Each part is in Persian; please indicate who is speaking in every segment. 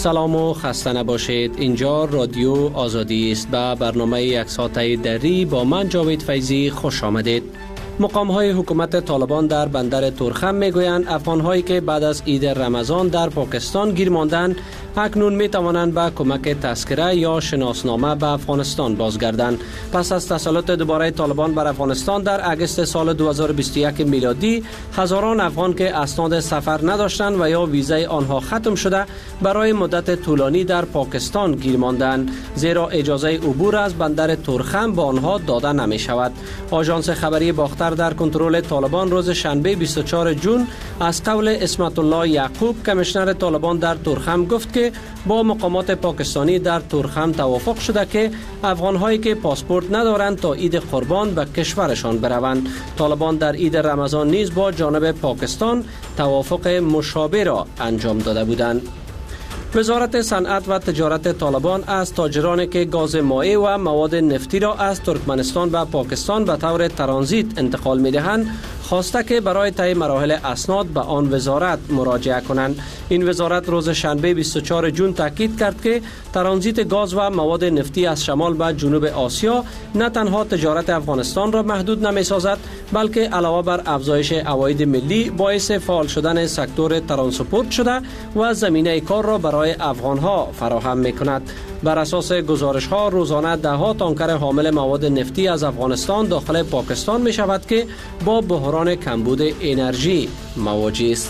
Speaker 1: سلام و خسته نباشید. اینجا رادیو آزادی است. به برنامه یک ساعته دری با من جاوید فیضی خوش آمدید. مقام‌های حکومت طالبان در بندر تورخم میگویند افغان‌هایی که بعد از عید رمضان در پاکستان گیر ماندند اکنون می‌توانند به کمک تذکره یا شناسنامه به افغانستان بازگردند. پس از تسلط دوباره طالبان بر افغانستان در اگست سال 2021 میلادی، هزاران افغان که اسناد سفر نداشتند و یا ویزای آنها ختم شده برای مدت طولانی در پاکستان گیر ماندند، زیرا اجازه عبور از بندر تورخم به آنها داده نمی‌شود. آژانس خبری باختر در کنترل طالبان روز شنبه 24 جون از قول اسمت الله یعقوب، کمیشنر طالبان در تورخم، گفت که با مقامات پاکستانی در تورخم توافق شده که افغان‌هایی که پاسپورت ندارند تا عید قربان به کشورشان بروند. طالبان در عید رمضان نیز با جانب پاکستان توافق مشابه را انجام داده بودند. وزارت صنعت و تجارت طالبان از تاجرانی که گاز مائع و مواد نفتی را از ترکمنستان و پاکستان به طور ترانزیت انتقال می‌دهند خواسته که برای طی مراحل اسناد به آن وزارت مراجعه کنند. این وزارت روز شنبه 24 جون تاکید کرد که ترانزیت گاز و مواد نفتی از شمال به جنوب آسیا نه تنها تجارت افغانستان را محدود نمی‌سازد، بلکه علاوه بر افزایش عواید ملی باعث فعال شدن سکتور ترانسپورت شده و زمینه کار را برای افغان‌ها فراهم می‌کند. بر اساس گزارش‌ها روزانه ده‌ها تانکر حامل مواد نفتی از افغانستان داخل پاکستان می‌شود که با بحران کمبود انرژی مواجه است.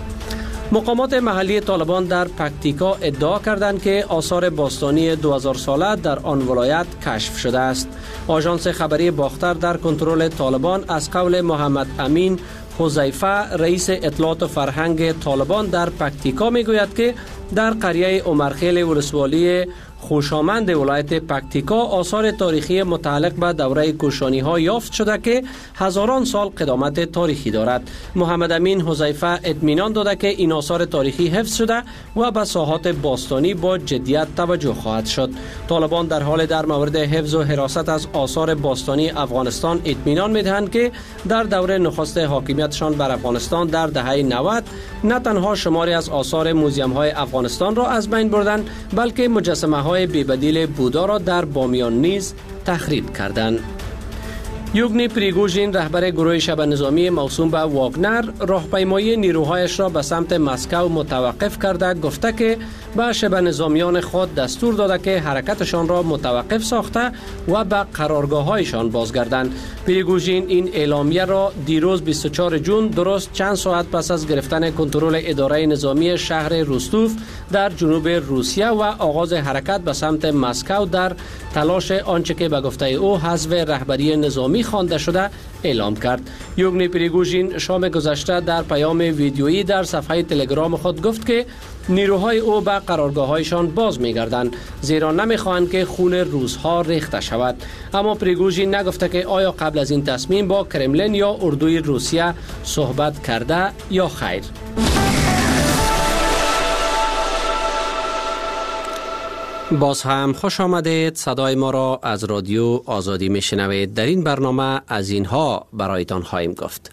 Speaker 1: مقامات محلی طالبان در پکتیکا ادعا کردند که آثار باستانی 2000 ساله در آن ولایت کشف شده است. آژانس خبری باختر در کنترل طالبان از قول محمد امین حذیفه، رئیس اطلاعات و فرهنگ طالبان در پکتیکا، میگوید که در قریه عمرخیل ولسوالی خوشامند ولایت پکتیکا آثار تاریخی متعلق به دوره کوشانی ها یافت شده که هزاران سال قدامت تاریخی دارد. محمد امین حذیفه اطمینان داده که این آثار تاریخی حفظ شده و به ساحات باستانی با جدیت توجه خواهد شد. طالبان در حال در مورد حفظ و حراست از آثار باستانی افغانستان اطمینان می‌دهند که در دوره نخست حاکمیتشان بر افغانستان در دهه 90 نه تنها شماری از آثار موزیم های افغانستان را از بین بردند، بلکه مجسمه های بی‌بدیل بودا را در بامیان نیز تخریب کردند. یوگنی پریگوژین، رهبر گروه شبه نظامی موسوم به واگنر، راهپیمایی نیروهایش را به سمت مسکو متوقف کرده گفته که به شبه نظامیان خود دستور داده که حرکتشان را متوقف ساخته و به قرارگاه‌هایشان بازگردند. پریگوژین این اعلامیه را دیروز 24 جون درست چند ساعت پس از گرفتن کنترل اداره نظامی شهر روستوف در جنوب روسیه و آغاز حرکت به سمت مسکو در تلاش آنچه که به گفته او حذف رهبری نظامی خوانده شده اعلام کرد. یوگنی پریگوژین شام گذشته در پیام ویدیویی در صفحه تلگرام خود گفت که نیروهای او به قرارگاه‌هایشان باز می‌گردند، زیرا نمی‌خواهند که خون روس‌ها ریخته شود. اما پریگوژین نگفته که آیا قبل از این تصمیم با کرملین یا اردوی روسیه صحبت کرده یا خیر. باز هم خوش آمدید. صدای ما را از رادیو آزادی میشنوید. در این برنامه از اینها برایتان خواهیم گفت.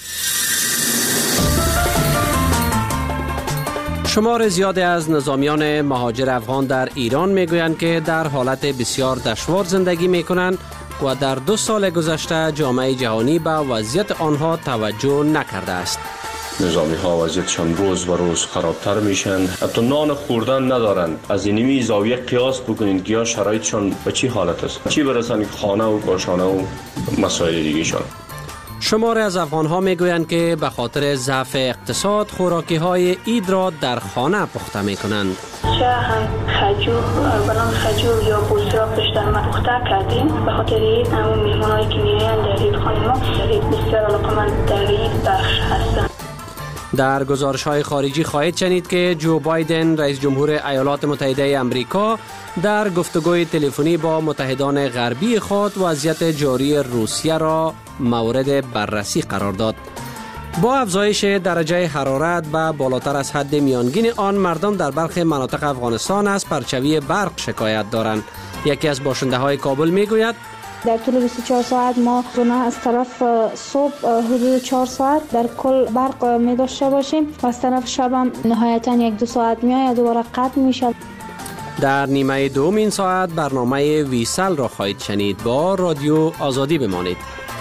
Speaker 1: شمار زیادی از نظامیان مهاجر افغان در ایران میگویند که در حالت بسیار دشوار زندگی میکنند و در 2 سال گذشته جامعه جهانی به وضعیت آنها توجه نکرده است.
Speaker 2: نظامی ها وضعیتشان روز و روز خرابتر میشن، حتی نان خوردن ندارند. از اینمی زاویه قیاس بکنید که یا شرایطشان به چی حالت است، چی برسن خانه و کاشانه و مسائل دیگه‌شان.
Speaker 1: شماری از افغان‌ها میگویند که به خاطر ضعف اقتصاد خوراکی‌های عید را در خانه پخته می‌کنند.
Speaker 3: هم خجور، بلان خجور یا بوسه را پشتر ما پخته کردیم. به خاطر عید همون میهمان‌هایی که می‌آیند در عید خانه ما بسیار علاقه‌مند در عید بخش هستند.
Speaker 1: در گزارش‌های خارجی خواهید شنید که جو بایدن، رئیس جمهور ایالات متحده آمریکا، در گفتگوی تلفنی با متحدان غربی خود وضعیت جاری روسیه را مورد بررسی قرار داد. با افزایش درجه حرارت به بالاتر از حد میانگین آن، مردم در برخی مناطق افغانستان از پرچوی برق شکایت دارند. یکی از باشنده های کابل میگوید
Speaker 4: در طول 24 ساعت ما گناه از طرف صبح حدود 4 ساعت در کل برق می داشته باشیم و از طرف شب هم نهایتا 1-2 ساعت می آید دوباره قطع می شود.
Speaker 1: در نیمه دوم این ساعت برنامه ویسل را خواهید شنید. با رادیو آزادی بمانید.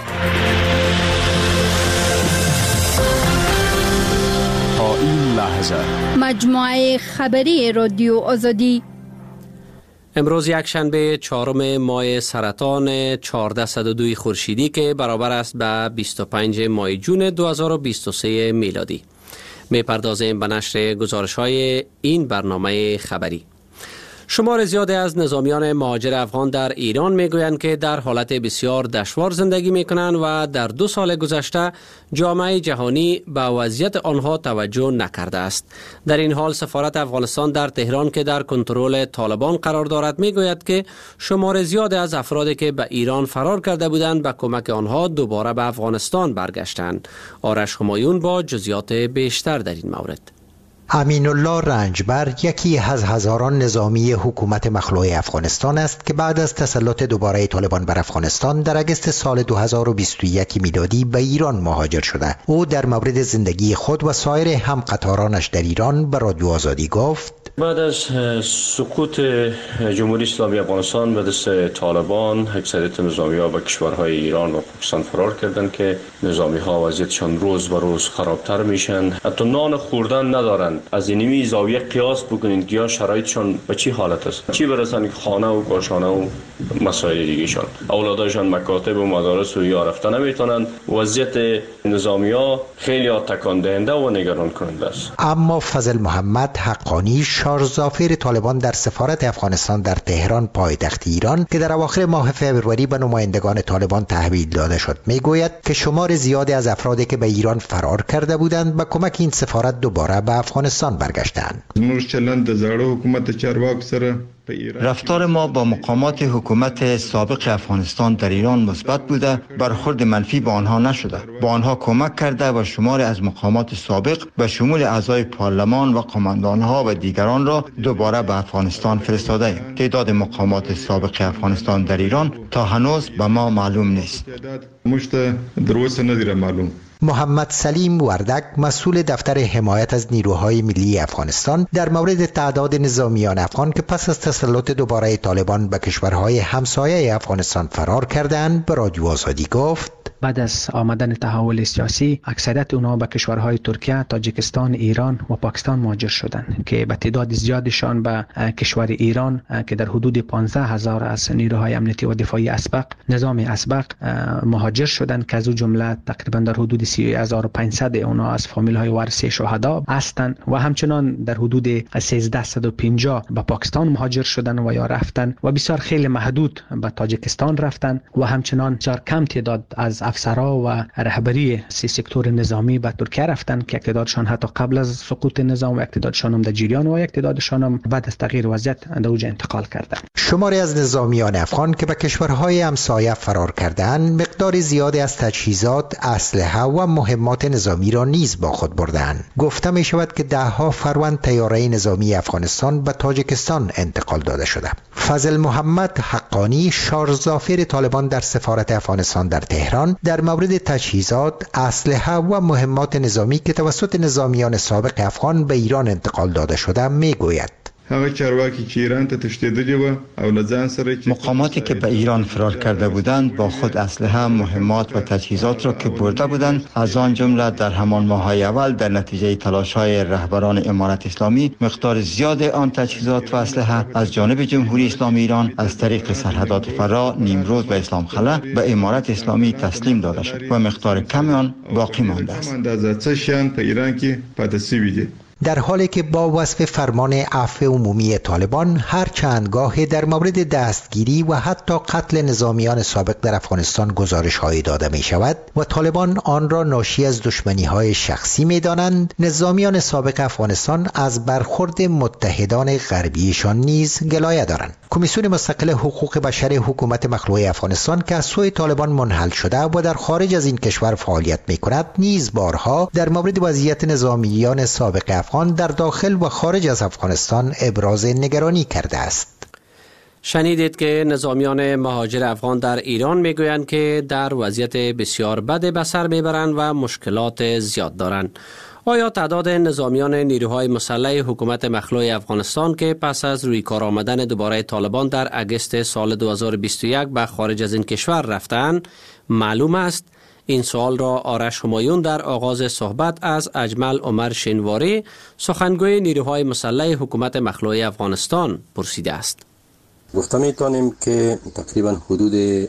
Speaker 5: تا این لحظه
Speaker 6: مجموعه خبری رادیو آزادی.
Speaker 1: امروز یک شنبه 4 ماه سرطان 1402 خورشیدی که برابر است به 25 ماه جون 2023 میلادی. میپردازیم به نشر گزارش‌های این برنامه خبری. شمار زیادی از نظامیان مهاجر افغان در ایران میگویند که در حالت بسیار دشوار زندگی میکنند و در 2 سال گذشته جامعه جهانی به وضعیت آنها توجه نکرده است. در این حال سفارت افغانستان در تهران که در کنترل طالبان قرار دارد میگوید که شمار زیادی از افرادی که به ایران فرار کرده بودند به کمک آنها دوباره به افغانستان برگشتند. آرش همایون با جزئیات بیشتر در این مورد.
Speaker 7: امین الله رنجبر یکی از هزاران نظامی حکومت مخلوع افغانستان است که بعد از تسلط دوباره طالبان بر افغانستان در اگست سال 2021 میلادی به ایران مهاجر شده. او در مورد زندگی خود و سایر همقطارانش در ایران به رادیو آزادی گفت:
Speaker 2: بعد از سقوط جمهوری اسلامی افغانستان به دست طالبان، اکثریت نظامی‌ها به کشورهای ایران و پاکستان فرار کردند که نظامی‌ها وضعیتشان روز به روز خرابتر میشن. حتی نان خوردن ندارند. از اینمی زاویه قیاس بکنید که یا شرایطشان به چی حالت است. چی برسن خانه و گاشانه و مسائل دیگه‌شان. اولادشان مکاتب و مدارس و یا رفتن نمیتونن. وضعیت نظامی‌ها خیلی تکان دهنده و نگران کننده است.
Speaker 7: اما فضل محمد حقانی شارژافر طالبان در سفارت افغانستان در تهران پایتخت ایران که در اواخر ماه فوریه به نمایندگان طالبان تحویل داده شد میگوید که شمار زیادی از افرادی که به ایران فرار کرده بودند با کمک این سفارت دوباره به افغانستان برگشتند.
Speaker 8: رفتار ما با مقامات حکومت سابق افغانستان در ایران مثبت بوده، برخورد منفی با آنها نشده. با آنها کمک کرده و شماری از مقامات سابق به شمول اعضای پارلمان و قماندانها و دیگران را دوباره به افغانستان فرستاده ایم. تعداد مقامات سابق افغانستان در ایران تا هنوز به ما معلوم نیست.
Speaker 7: محمد سلیم وردک مسئول دفتر حمایت از نیروهای ملی افغانستان در مورد تعداد نظامیان افغان که پس از تسلط دوباره طالبان به کشورهای همسایه افغانستان فرار کردند به رادیو آزادی گفت:
Speaker 9: بعد از آمدن تحول سیاسی اکثریت اونها به کشورهای ترکیه، تاجیکستان، ایران و پاکستان مهاجر شدند که به تعداد زیادشان به کشور ایران که در حدود 15,000 از نیروهای امنیتی و دفاعی اسبق نظام اسبق مهاجر شدند که از او جمله تقریبا در حدود 30,500 اونها از فامیل‌های وارثی شهدا هستند و همچنان در حدود 1350 به پاکستان مهاجر شدند و یا رفتند و بسیار خیلی محدود به تاجیکستان رفتند و همچنان بسیار کم تعداد از افسرها و رهبری سکتور نظامی به ترکیه رفتند که تعدادشان حتی قبل از سقوط نظام و تعدادشان هم در جریان و تعدادشان هم بعد از تغییر وضعیت در اوج انتقال کردند.
Speaker 7: شماری از نظامیان افغان که به کشورهای همسایه فرار کردند مقدار زیادی از تجهیزات، اسلحه و مهمات نظامی را نیز با خود بردند. گفته می شود که 10 فروند طیاره نظامی افغانستان به تاجیکستان انتقال داده شده. فضل محمد حقانی شارژافر طالبان در سفارت افغانستان در تهران در مورد تجهیزات، اسلحه و مهمات نظامی که توسط نظامیان سابق افغان به ایران انتقال داده شده میگوید:
Speaker 8: مقاماتی که به ایران فرار کرده بودند با خود اسلحه، مهمات و تجهیزات را که برده بودند، از آن جمله در همان ماه‌های اول در نتیجه تلاش‌های رهبران امارت اسلامی مقدار زیاد آن تجهیزات و اسلحه از جانب جمهوری اسلامی ایران از طریق سرحدات فرا، نیمروز و اسلام خلا به امارت اسلامی تسلیم داده شد و مقدار کم آن باقی مانده است.
Speaker 7: در حالی که با وصف فرمان عفو عمومی طالبان هر چندگاه در مورد دستگیری و حتی قتل نظامیان سابق در افغانستان گزارش‌هایی داده می شود و طالبان آن را ناشی از دشمنی‌های شخصی می دانند، نظامیان سابق افغانستان از برخورد متحدان غربیشان نیز گلایه دارند. کمیسیون مستقل حقوق بشر حکومت مخلوع افغانستان که از سوی طالبان منحل شده و در خارج از این کشور فعالیت می کند نیز بارها در مورد وضعیت نظامیان سابق افغان در داخل و خارج از افغانستان ابراز نگرانی کرده است.
Speaker 1: شنیدید که نظامیان مهاجر افغان در ایران میگویند که در وضعیت بسیار بد به سر میبرند و مشکلات زیاد دارند. آیا تعداد نظامیان نیروهای مسلح حکومت مخلوع افغانستان که پس از روی کار آمدن دوباره طالبان در اگست سال 2021 به خارج از این کشور رفتند معلوم است؟ این سوال را آرش همایون در آغاز صحبت از اجمل عمر شینواری سخنگوی نیروهای مسلح حکومت مخلوع افغانستان پرسیده است.
Speaker 10: گفته میتونیم که تقریبا حدود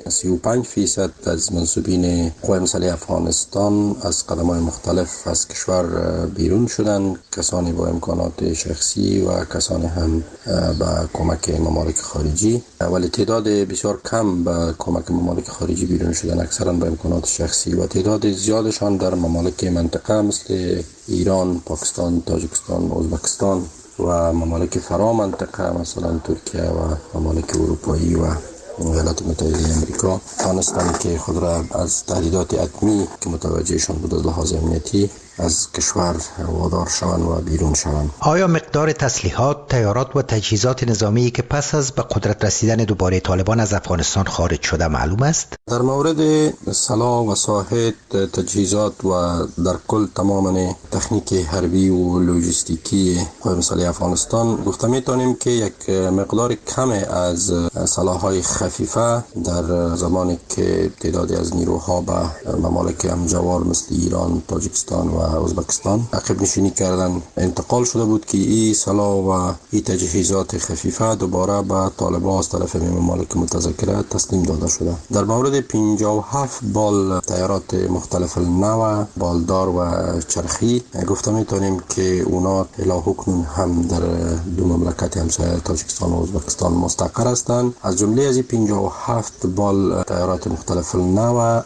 Speaker 10: 35% از منصوبین قوای مسلح افغانستان از قدم‌های مختلف از کشور بیرون شدند، کسانی با امکانات شخصی و کسانی هم با کمک ممالک خارجی، ولی تعداد بسیار کم با کمک ممالک خارجی بیرون شدن، اکثرا با امکانات شخصی، و تعداد زیادشان در ممالک منطقه مثل ایران، پاکستان، تاجیکستان، ازبکستان و ممالک فرا منطقه مثلا ترکیه و ممالک اروپایی و ایالات متحده آمریکا توانستند که خود را از تهدیدات اتمی که متوجهشان بود از لحاظ امنیتی از کشور وادار شوند و بیرون شوند.
Speaker 7: آیا مقدار تسلیحات، تیارات و تجهیزات نظامی که پس از به قدرت رسیدن دوباره طالبان از افغانستان خارج شده معلوم است؟
Speaker 10: در مورد سلاح و ساحت، تجهیزات و در کل تماما تکنیک حربی و لوجستیکی قوای مسلح افغانستان گفته میتونیم که یک مقدار کم از سلاح‌های خفیفه در زمانی که تعدادی از نیروها به ممالک همجوار مثل ایران، تاجیکستان و ازبکستان عقب نشینی کردن انتقال شده بود که این سلاح و این تجهیزات خفیفه دوباره به طالبان از طرف ممالک متذکره تسلیم داده شده. در مورد 57 بال تیارات مختلف النوع، بالدار و چرخی گفته میتونیم که اونا الی حکنون هم در دو مملکت همسایه تاجیکستان و ازبکستان مستقر هستند. از جمله از 57 بال تیارات مختلف النوع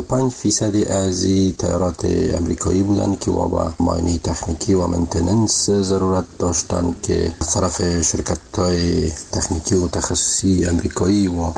Speaker 10: 75% از تیارات امریکایی بودند که با معاینه تکنیکی و منتیننس ضرورت داشتند که از طرف شرکت‌های تکنیکی و تخصصی امریکایی و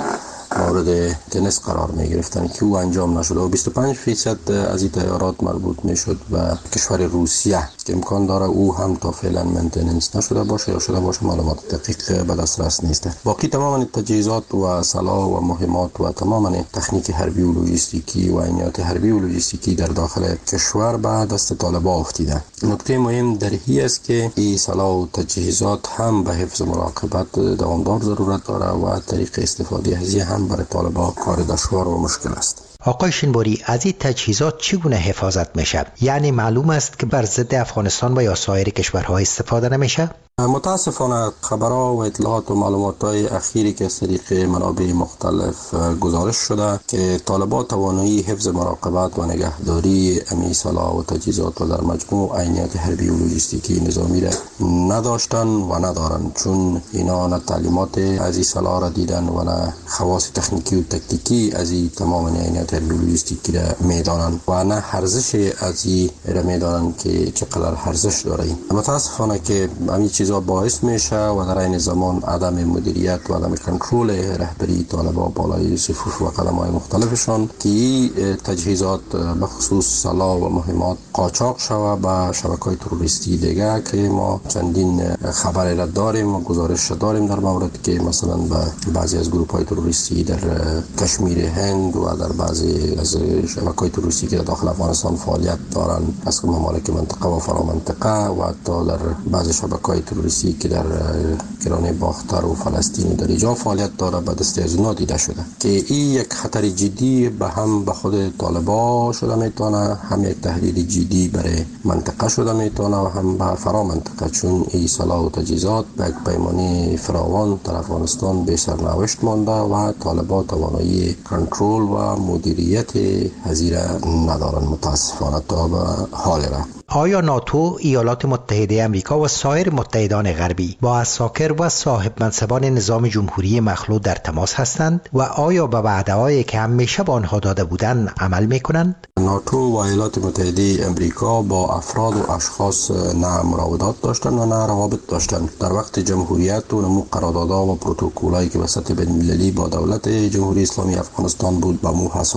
Speaker 10: مورد تنس قرار می گرفتن که او انجام نشده و 25% از این تیارات مربوط می شد به کشور روسیه که امکان داره او هم تا فعلا منتیننس نشده باشه یا شده باشه، معلومات دقیق به دسترس نیست. باقی تماما تجهیزات و سلاح و مهمات و تماما تکنیک حربی و لوجستیکی و عینیات حربی و لوجستیکی در داخل کشور به دست طالبان افتیده. نکته مهم در این است که این سلاح و تجهیزات هم به حفظ مراقبت دوامدار ضرورت داره و طریق استفاده از هم برای طالبان کار دشوار و مشکل است.
Speaker 7: آقای شینواری، از این تجهیزات چگونه حفاظت میشه؟ یعنی معلوم است که بر ضد افغانستان و یا سایر کشورها استفاده نمیشه؟
Speaker 10: متاسفانه خبرها و اطلاعات و معلومات‌های اخیری که از طریق منابع مختلف گزارش شده که طالبان توانایی حفظ مراقبت و نگهداری امی سلاح و تجهیزات و در مجموع عینیات حربی و لوجستیکی نظامی را نداشتن و ندارن، چون اینا نه تعلیمات از این سلاح را دیدن و نه خواص تکنیکی و تکتیکی از این تمام عینیات حربی و لوجستیکی را میدانن و نه ارزش از این را میدانن که چقدر ارزش داره. متاسفانه که همین چیزا باعث میشه و در این زمان عدم مدیریت و عدم کنترل رهبری طالبان بالای صفوف و قدم‌های مختلفشان که تجهیزات به خصوص سلاح و مهمات قاچاق شوه به شبکه‌های تروریستی دیگه که ما چندین خبر را داریم و گزارش داریم در مورد که مثلا به بعضی از گروه‌های تروریستی در کشمیر هند و در بعضی از شبکه‌های تروریستی که داخل افغانستان فعالیت دارن از ممالک منطقه و فرامنطقه و حتی در بعضی شبکه‌های تروریستی که در کرانه باختر و فلسطین در اینجا فعالیت داره به دست از اونا دیده شده که این یک خطر جدی به هم به خود طالبان شده میتونه، هم یک تهدید جدی برای منطقه شده میتونه و هم به فرا منطقه، چون این سلاح و تجهیزات به یک پیمانی فراوان در افغانستان به سرنوشت مانده و طالبان توانایی کنترل و مدیریت هزیره ندارن متاسفانه تا به حال را.
Speaker 7: آیا ناتو، ایالات متحده آمریکا و سایر متحدان غربی با عساکر و صاحب منصبان نظام جمهوری مخلوع در تماس هستند و آیا به وعده‌هایی که همیشه به آنها داده بودند عمل می‌کنند؟
Speaker 10: ناتو و ایالات متحده آمریکا با افراد و اشخاص نه مراودات داشتند و نه روابط داشتند. در وقت جمهوریت و نمو قراردادها و پروتکل‌هایی که به سطح بین‌المللی با دولت جمهوری اسلامی افغانستان بود به مو اساس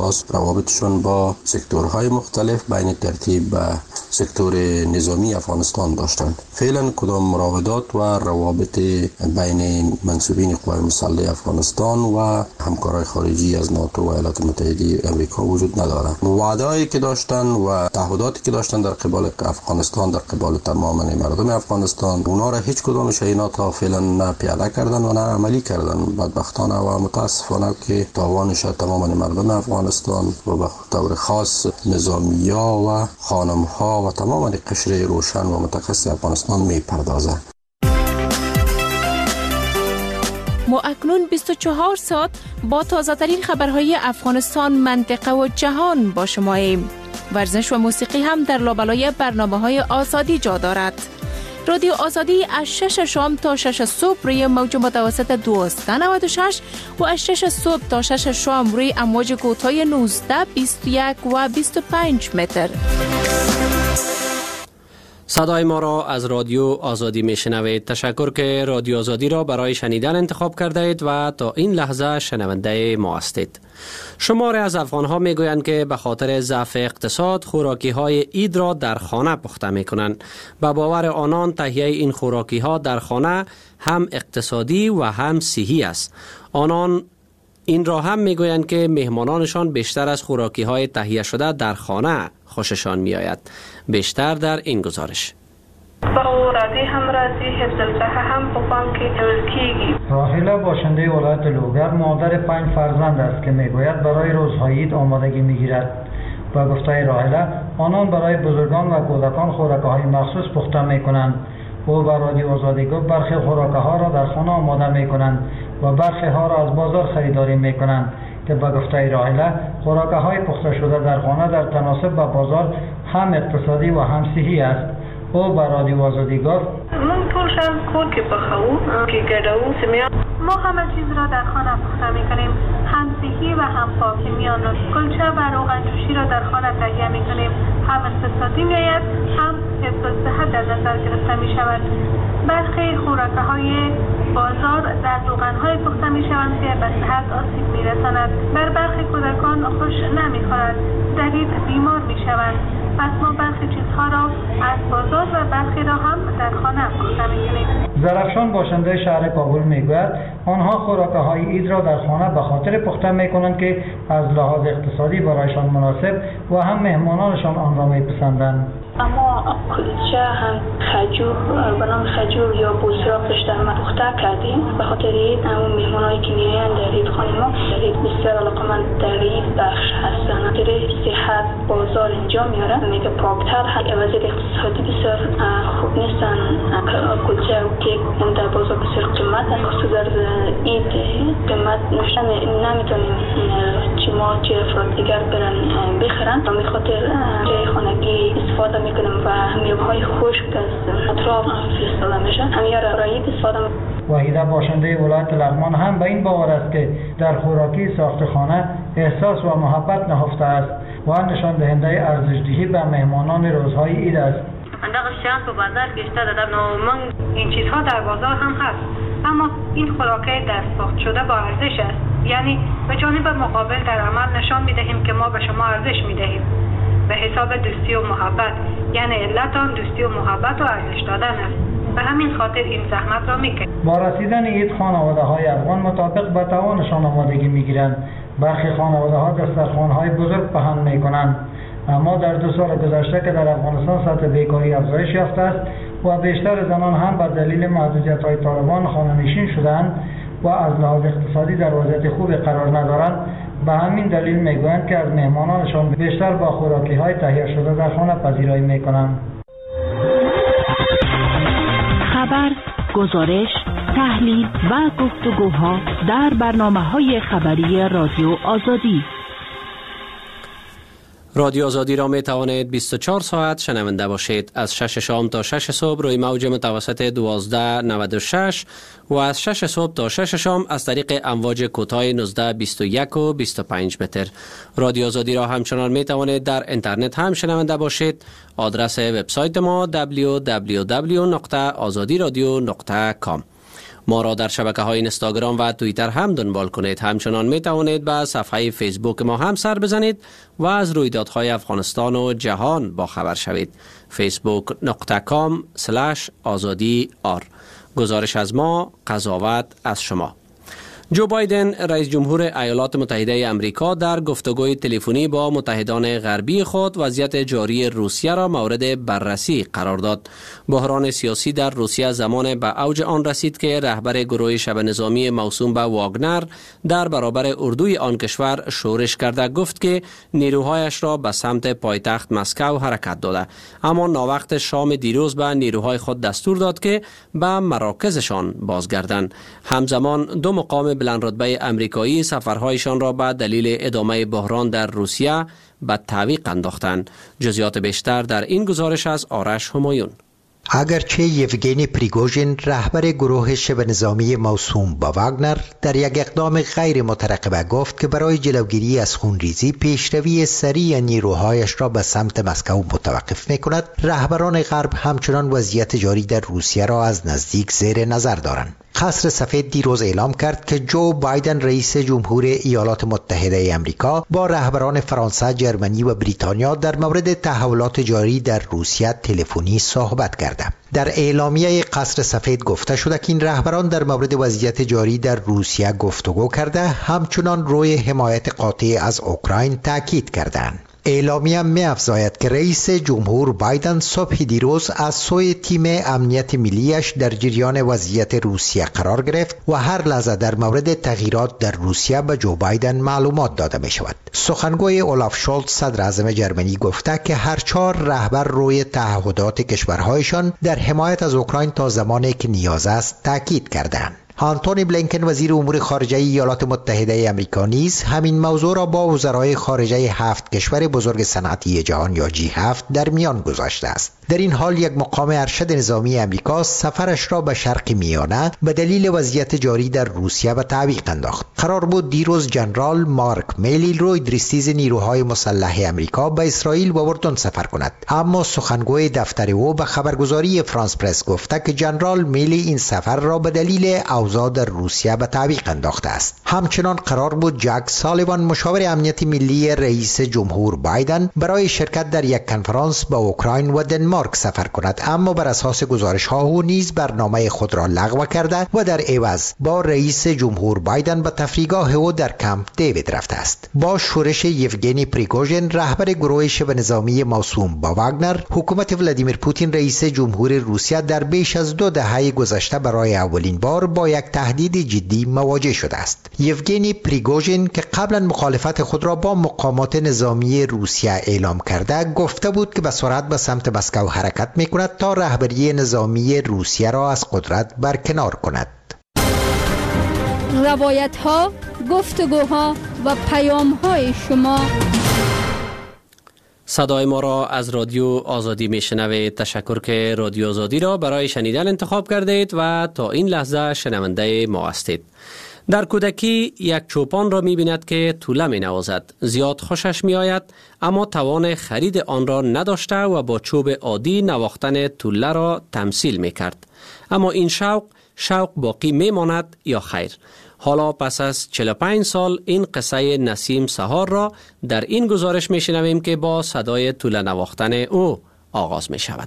Speaker 10: اساس روابطشون با سکتورهای مختلف بین ترتیب به سکتور نظامی افغانستان داشتند. فعلا کدام مراودات و روابط بین منسوبین قوای مسلح افغانستان و همکارای خارجی از ناتو و ایالات متحده آمریکا وجود ندارد. وعده‌ای که داشتن و تعهداتی که داشتن در قبال افغانستان، در قبال تمام مردم افغانستان، اونا را هیچ کدامش اینا تا فعلا نه پیاده کردن و نه عملی کردن. بدبختانه و متاسفانه که تاوانش تمام مردم افغانستان و به طور خاص نظامی‌ها و خانم‌ها و تمام قشر روشن و متخصص افغانستان میپردازه.
Speaker 11: ما اکنون 24 ساعت با تازه ترین خبرهای افغانستان، منطقه و جهان با شماییم. ورزش و موسیقی هم در لابلای برنامه‌های آزادی جا دارد. رادیو آزادی از 6 شام تا 6 صبح روی موج متوسط 1296 و از 6 صبح تا 6 شام روی امواج کوتاه 19، 21 و 25 متر.
Speaker 1: صدای ما را از رادیو آزادی میشنوید. تشکر که رادیو آزادی را برای شنیدن انتخاب کرده اید و تا این لحظه شنونده ما هستید. شماری از افغان‌ها میگویند که به خاطر ضعف اقتصاد خوراکی‌های عید را در خانه پخته می‌کنند. به باور آنان تهیه این خوراکی‌ها در خانه هم اقتصادی و هم صحی است. آنان این را هم میگویند که مهمانانشان بیشتر از خوراکی‌های تهیه شده در خانه خوششان میآید. بیشتر در این گزارش.
Speaker 12: راحله باشنده ولایت لوگر مادر 5 فرزند است که میگوید برای روزهای عید آمادگی میگیرد. با گفته راحله آنان برای بزرگان و کودکان خوراک‌های مخصوص پخته میکنند. او به رادیو آزادی گفت برخی خوراک‌ها را در خانه آماده میکنند و برخی ها را از بازار خریداری میکنند که به گفته راحله خوراک‌های پخته شده در خانه در تناسب با بازار هم اقتصادی و هم صحی است. او به رادیو آزادی گفت
Speaker 3: من پولشان کور که بخوو که گردو سمیا
Speaker 13: ما همه چیز را در خانه پخته میکنیم، هم صحی و هم پاک. میان کلچه و روغن جوشی را در خانه تهیه میکنیم، هم اقتصادی میآید هم حفظ صحت در نظر گرفته می شود. برخی خوراک‌های بازار در روغن‌های پخته می‌شوند که به صحت آسیب می‌رساند. بر برخی کودکان خوش نمی‌خورد، دوید بیمار می‌شوند. پس ما برخی چیزها را از بازار و برخی را هم در خانه پخته می‌کنیم.
Speaker 12: زرفشان باشنده شهر کابل میگوید آنها خوراک‌های عید را در خانه به خاطر پخته می‌کنند که از لحاظ اقتصادی برایشان مناسب و هم مهمانانشان آن را می‌پسندند.
Speaker 3: اما کلچه هم خجور بنام خجور یا بوسراقش در ما پخته کردیم به خاطر این همون میهمانایی که میآیند در عید خانه ما در عید بسیار علاقه‌مند در عید بخش هستند. خاطر صحت بازار اینجا میارن میگه پاکتر وضعیت اقتصادی بسیار خوب نیستن. کلچه و کیک در بازار بسیار قیمت است. خصوصا در عید قیمت نوشتن نمیتونیم چه ما چه افراد دیگر برن بخرن. به خاطر جای خانگی استفاده میکنم و میوه‌های خشک از اطراف فرستاده میشن. همین را برای استفاده
Speaker 12: وحیده باشنده ولایت لغمان هم به این باور است که در خوراکی ساختخانه احساس و محبت نهفته است و نشان دهنده ارزش‌دهی به مهمانان روزهای عید است.
Speaker 13: انداق شیان تو بازار گشته دادم من این چیزها در بازار هم هست، اما این خوراکی دستساخت شده با ارزش است. یعنی به جانب مقابل در عمل نشان میدهیم که ما به شما ارزش میدهیم به حساب دوستی و محبت. یعنی علت آن دوستی و محبت و ارزش دادن است. به همین خاطر این زحمت را میکنیم.
Speaker 12: با رسیدن عید خانواده‌های افغان مطابق به توانشان آمادگی میگیرند. برخی خانواده‌ها دسترخوان‌های بزرگ پهن میکنند. اما در 2 سال گذشته که در افغانستان سطح بیکاری افزایش یافته است و بیشتر زنان هم به دلیل محدودیت‌های طالبان خانه‌نشین شدند و از لحاظ اقتصادی در وضعیت خوبی قرار ندارند، به همین دلیل میگویند که از مهمانانشان بیشتر با خوراکی‌های تهیه شده در خانه پذیرایی میکنند.
Speaker 14: خبر، گزارش، تحلیل و گفتگوها در برنامه‌های خبری رادیو آزادی.
Speaker 1: رادیو آزادی را می توانید 24 ساعت شنونده باشید. از 6 شام تا 6 صبح روی موج متوسط 1296 و از 6 صبح تا 6 شام از طریق امواج کوتاه 19، 21 و 25 متر. رادیو آزادی را همچنان می توانید در اینترنت هم شنونده باشید. آدرس وبسایت ما www.azadiradio.com. ما را در شبکه‌های اینستاگرام و توییتر هم دنبال کنید. همچنان می توانید به صفحه فیسبوک ما هم سر بزنید و از رویدادهای افغانستان و جهان با خبر شوید. facebook.com/azadi.r. گزارش از ما، قضاوت از شما. جو بایدن رئیس جمهور ایالات متحده امریکا در گفتگوی تلفنی با متحدان غربی خود وضعیت جاری روسیه را مورد بررسی قرار داد. بحران سیاسی در روسیه زمان به اوج آن رسید که رهبر گروه شبه نظامی موسوم به واگنر در برابر اردوی آن کشور شورش کرده گفت که نیروهایش را به سمت پایتخت مسکو حرکت داده، اما ناوقت شام دیروز به نیروهای خود دستور داد که به مراکزشان بازگردند. همزمان دو مقام بلند رتبه امریکایی سفرهایشان را به دلیل ادامه بحران در روسیه به تعویق انداختند. جزئیات بیشتر در این گزارش از آرش همایون.
Speaker 7: اگرچه یوگنی پریگوژین رهبر گروه شبه نظامی موسوم به واگنر در یک اقدام غیر مترقبه گفت که برای جلوگیری از خونریزی پیشروی سریع نیروهایش را به سمت مسکو متوقف می‌کند، رهبران غرب همچنان وضعیت جاری در روسیه را از نزدیک زیر نظر دارند. قصر سفید دیروز اعلام کرد که جو بایدن رئیس جمهور ایالات متحده امریکا با رهبران فرانسه، جرمنی و بریتانیا در مورد تحولات جاری در روسیه تلفنی صحبت کرده. در اعلامیه قصر سفید گفته شده که این رهبران در مورد وضعیت جاری در روسیه گفتگو کرده، همچنان روی حمایت قاطع از اوکراین تاکید کردند. اعلامیه می افزاید که رئیس جمهور بایدن صبح دیروز از سوی تیم امنیت ملیش در جریان وضعیت روسیه قرار گرفت و هر لحظه در مورد تغییرات در روسیه به جو بایدن معلومات داده می شود. سخنگوی اولاف شولز صدر اعظم جرمنی گفته که هر چهار رهبر روی تعهدات کشورهایشان در حمایت از اوکراین تا زمانی که نیاز است تاکید کردند. آنتونی بلینکن وزیر امور خارجه ایالات متحده آمریکا نیز همین موضوع را با وزرای خارجه 7 کشور بزرگ صنعتی جهان یا G7 در میان گذاشته است. در این حال یک مقام ارشد نظامی آمریکا سفرش را به شرق میانه به دلیل وضعیت جاری در روسیه به تعویق انداخت. قرار بود دیروز جنرال مارک میلی روی درستیز نیروهای مسلح آمریکا به اسرائیل و اردن سفر کند، اما سخنگوی دفتر او به خبرگزاری فرانس پرس گفته که جنرال میلی این سفر را به دلیل اوضاع در روسیه به تعویق انداخته است. همچنان قرار بود جک سالیوان مشاور امنیت ملی رئیس جمهور بایدن برای شرکت در یک کنفرانس به اوکراین و دنمارک سفر کند، اما بر اساس گزارش ها او نیز برنامه خود را لغو کرده و در عوض با رئیس جمهور بایدن به تفریحگاه او در کمپ دیوید رفته است. با شورش یوگنی پریگوژین رهبر گروه شبه نظامی موسوم به واگنر، حکومت ولادیمیر پوتین رئیس جمهور روسیه در بیش از 2 دهه گذشته برای اولین بار با یک تهدید جدی مواجه شده است. یوگنی پریگوژین که قبلا مخالفت خود را با مقامات نظامی روسیه اعلام کرده، گفته بود که به سرعت به سمت مسکو حرکت می‌کند تا رهبری نظامی روسیه را از قدرت برکنار کند.
Speaker 6: روایت‌ها، گفتگوها و پیام‌های شما.
Speaker 1: صدای ما را از رادیو آزادی میشنوید. تشکر که رادیو آزادی را برای شنیدن انتخاب کردید و تا این لحظه شنونده ما هستید. در کودکی یک چوپان را می‌بیند که توله می‌نوازد. زیاد خوشش می‌آید، اما توان خرید آن را نداشته و با چوب عادی نواختن توله را تمثیل می‌کرد. اما این شوق باقی می‌ماند یا خیر؟ حالا پس از 45 سال این قصه نسیم سهار را در این گزارش می‌شنویم که با صدای توله نواختن او آغاز می‌شود.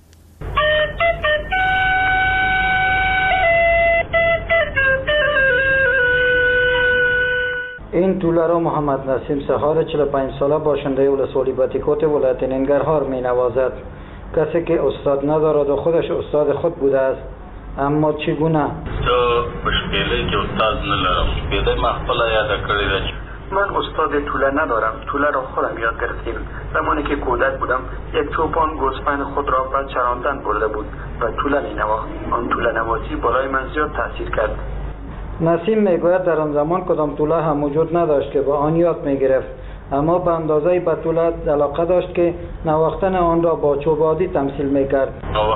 Speaker 12: این توله را محمد نسیم سهار 45 ساله باشنده ولسوالی باتیکوت ولایت ننگرهار می نوازد. کسی که استاد ندارد و خودش استاد خود بوده است. اما چگونه؟
Speaker 15: تو مشکلی که استاد ندارم. بیده مخفله یاد کردید.
Speaker 16: من استاد توله ندارم. توله را خودم یاد گرفتیم. زمانی که کودک بودم یک چوپان گوسفند خود را به چراندن برده بود و توله می نواخت. آن توله نوازی بالای من زیاد تاثیر کرد.
Speaker 12: نسیم میگوید در آن زمان کدام توله هم وجود نداشت که با آن یاد میگرفت، اما به اندازه به توله علاقه داشت که نواختن آن را با چوب عادی تمثیل میکرد.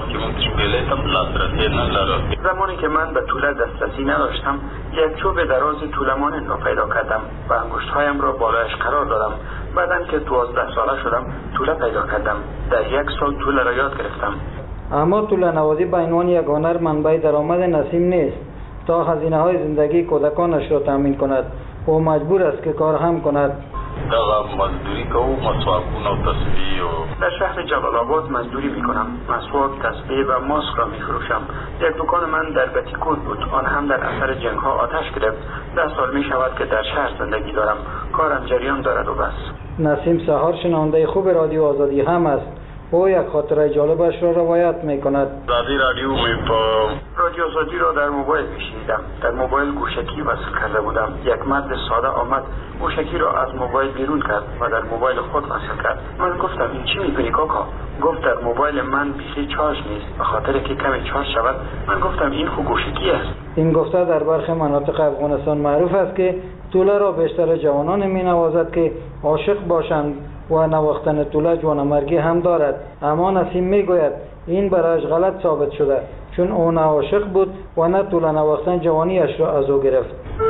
Speaker 16: زمانی که من به توله دسترسی نداشتم، یک چوب دراز توله مانند را پیدا کردم و انگشتهایم را بالایش قرار دادم. بعدن که 12 ساله شدم توله پیدا کردم. در 1 سال توله را یاد گرفتم.
Speaker 12: اما توله نوازی به عنوان یک هنر منبع درآمد نسیم نیست. تا هزینه های زندگی کودکانش را تامین کند. او مجبور است که کار هم کند.
Speaker 15: دغه مزدوری کو مسواکونه او تسبیح و
Speaker 16: در شهر جلال آباد مزدوری میکنم. مسواک، تسبیح و ماسک را میفروشم. یک دکان من در بتیکوت بود، آن هم در اثر جنگ ها آتش گرفت. 10 سال می شود که در شهر زندگی دارم. کارم جریان دارد و بس.
Speaker 12: نسیم سحار شنونده خوب رادیو آزادی هم است. او یک خاطره جالبش را روایت می کند.
Speaker 15: رادیو می با
Speaker 16: رادیو آزادی را در موبایل میشنیدم. در موبایل گوشکی وصل کرده بودم. یک مرد ساده آمد گوشکی را از موبایل بیرون کرد و در موبایل خود وصل کرد. من گفتم این چی میکنی کاکا؟ گفت در موبایل من بیخی چارج نیست، به خاطر که کمی چارج شود. من گفتم این خو گوشکی است.
Speaker 12: این گفته در برخی مناطق افغانستان معروف است که توله را بیشتر جوانان می نوازد که عاشق باشند و نواختن توله جوانمرگی هم دارد. اما نسیم می گوید این برایش غلط ثابت شده، چون او نه عاشق بود و نه توله نواختن جوانیش را از او گرفت.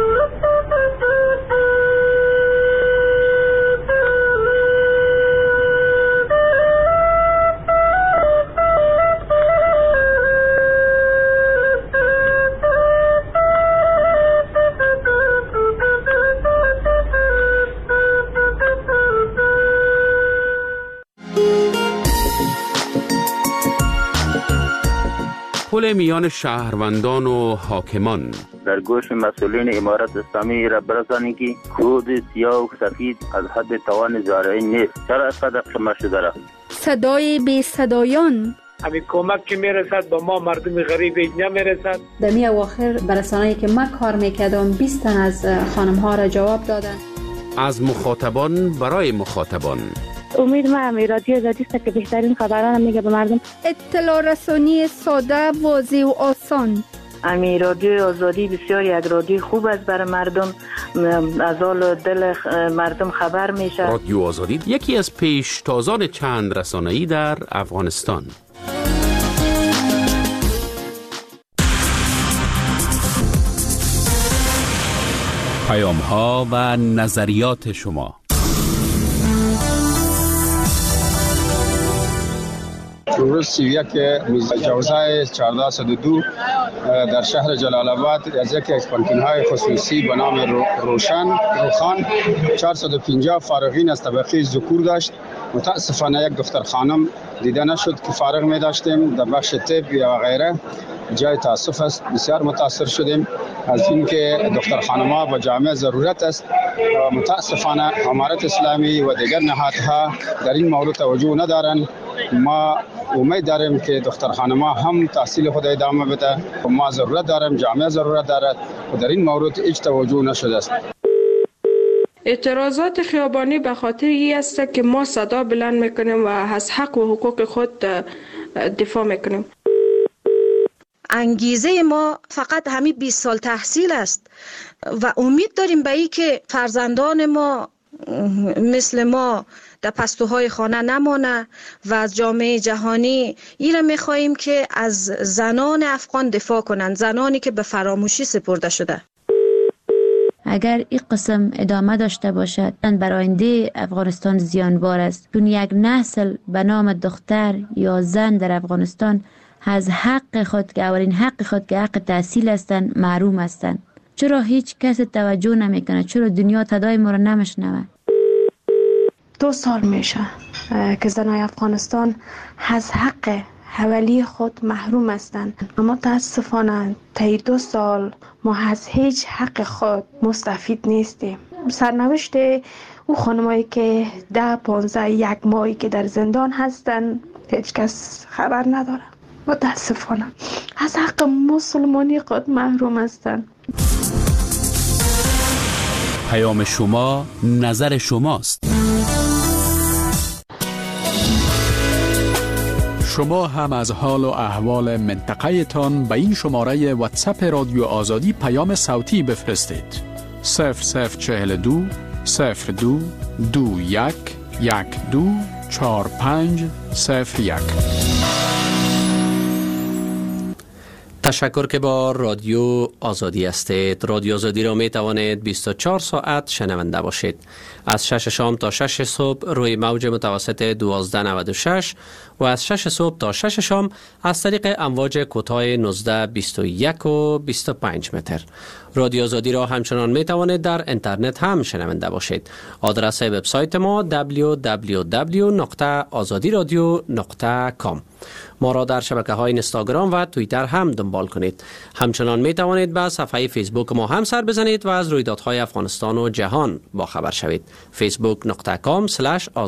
Speaker 17: پل میان شهروندان و حاکمان.
Speaker 18: در گوش مسئولین امارت اسلامی را برسانید که کود سیاه و سفید از حد توان زارعی نیست. چرا اینقدر قمه شده را؟
Speaker 6: صدای بی صدایان.
Speaker 19: همین کمک که میرسد به ما مردم غریب نمیرسد.
Speaker 20: در می اواخر برسانه‌ای که من کار میکردم 20 تن از خانم ها را جواب دادن.
Speaker 17: از مخاطبان برای مخاطبان.
Speaker 21: امید من رادیو آزادی است که بهترین خبران میگه به مردم.
Speaker 6: اطلاع رسانی ساده، واضح و آسان.
Speaker 22: امی رادیو آزادی بسیار یک رادیو خوب است برای مردم، از حال دل مردم خبر میشه.
Speaker 17: رادیو آزادی یکی از پیشتازان چند رسانه‌ای در افغانستان. پیام‌ها و نظریات شما.
Speaker 23: روز 31 جوزه 1402 در شهر جلال آباد از یکی از پانتون‌های خصوصی به نام روخان 450 فارغین از طبقه ذکور داشت. متاسفانه یک دختر خانم دیده نشد که فارغ می داشتیم در بخش طب و غیره. جای تاسف است. بسیار متاثر شدیم از اینکه دختر خانم‌ها با جامعه ضرورت است. متاسفانه امارت اسلامی و دیگر نهادها در این مورد توجه ندارند. ما امید داریم که دختر خانم‌ها هم تحصیل خود ادامه بده. ما ضرورت داریم، جامعه ضرورت دارد و در این مورد هیچ توجه نشده است.
Speaker 24: اعتراضات خیابانی به خاطر این است که ما صدا بلند میکنیم و از حق و حقوق خود دفاع میکنیم.
Speaker 25: انگیزه ما فقط همین 20 سال تحصیل است و امید داریم به این که فرزندان ما مثل ما در پستوهای خانه نمانه و از جامعه جهانی این را میخواییم که از زنان افغان دفاع کنند، زنانی که به فراموشی سپرده شده.
Speaker 26: اگر این قسم ادامه داشته باشد برای آینده افغانستان زیانبار است، چون یک نسل به نام دختر یا زن در افغانستان از حق خود که اولین حق خود که حق تحصیل هستند محروم هستند. چرا هیچ کس توجه نمیکنه؟ چرا دنیا صدای ما را نمیشنوه؟
Speaker 21: 2 سال میشه که زنای افغانستان از حق حوالی خود محروم هستند، اما متاسفانه طی 2 سال ما از هیچ حق خود مستفید نیستیم. سرنوشت او خانمایی که 10-15 یک ماهی که در زندان هستند هیچ کس خبر نداره. متاسفانه از حق مسلمانی خود محروم هستند.
Speaker 17: پیام شما، نظر شماست.
Speaker 5: شما هم از حال و احوال منطقه تان به این شماره واتساپ رادیو آزادی پیام صوتی بفرستید. 0042 02 21 12 45 01.
Speaker 1: تشکر که با رادیو آزادی هستید. رادیو آزادی را می توانید 24 ساعت شنونده باشید. از 6 شام تا 6 صبح روی موج متوسط 1296 و از 6 صبح تا 6 شام از طریق امواج کوتاه 19، 21 و 25 متر. رادیو آزادی را همچنان می توانید در اینترنت هم شنونده باشید. آدرس وبسایت ما www.azadiradio.com. ما را در شبکه‌های اینستاگرام و توییتر هم دنبال کنید. همچنان می توانید به صفحه فیسبوک ما هم سر بزنید و از رویدادهای افغانستان و جهان با خبر شوید. facebook.com/azadi